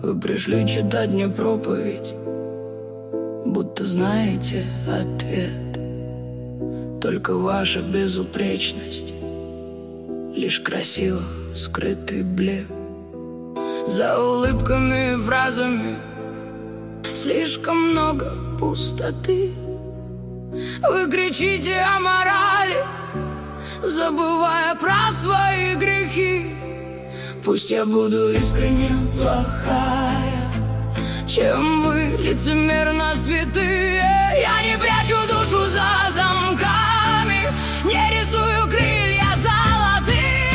Вы пришли читать мне проповедь, будто знаете ответ. Только ваша безупречность лишь красиво скрытый блеф. За улыбками и фразами слишком много пустоты. Вы кричите о морали, забывая про свои грехи. Пусть я буду искренне плохая, чем вы лицемерно святые. Я не прячу душу за замками, не рисую крылья золотые.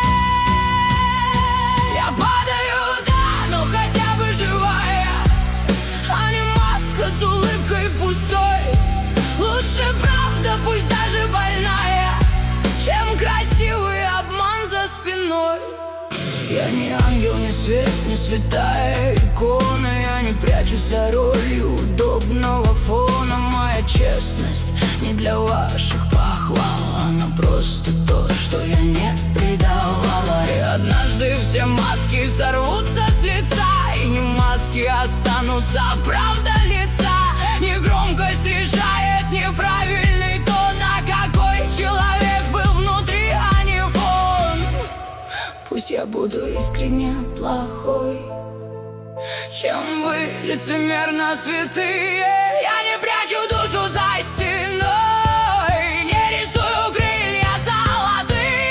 Я падаю, да, но хотя бы живая, а не маска с улыбкой пустой. Лучше правда, пусть даже больная, чем красивый обман за спиной. Я не ангел, не свет, не святая икона. Я не прячусь за ролью удобного фона. Моя честность не для ваших похвал, она просто то, что я не предавала. И однажды все маски сорвутся с лица, и не маски останутся, а правда лица. Негромкость решает неправильный тон, а какой человек был внутри, а не фон. Пусть я буду искренне плохой, чем вы лицемерно святые. Я не прячу душу за стеной, не рисую крылья золотые.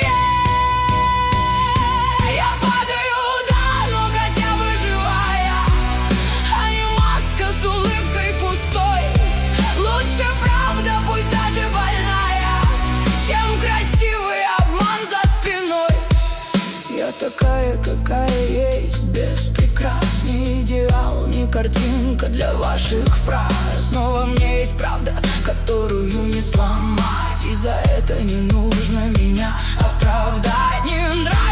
Я падаю, да, но хотя бы живая, а не маска с улыбкой пустой. Лучше правда, пусть даже больная, чем красивый обман за спиной. Я такая, какая есть, без прикрас, не идеал, не картинка для ваших фраз. Но во мне есть правда, которую не сломать, и за это не нужно меня оправдать. Не нравится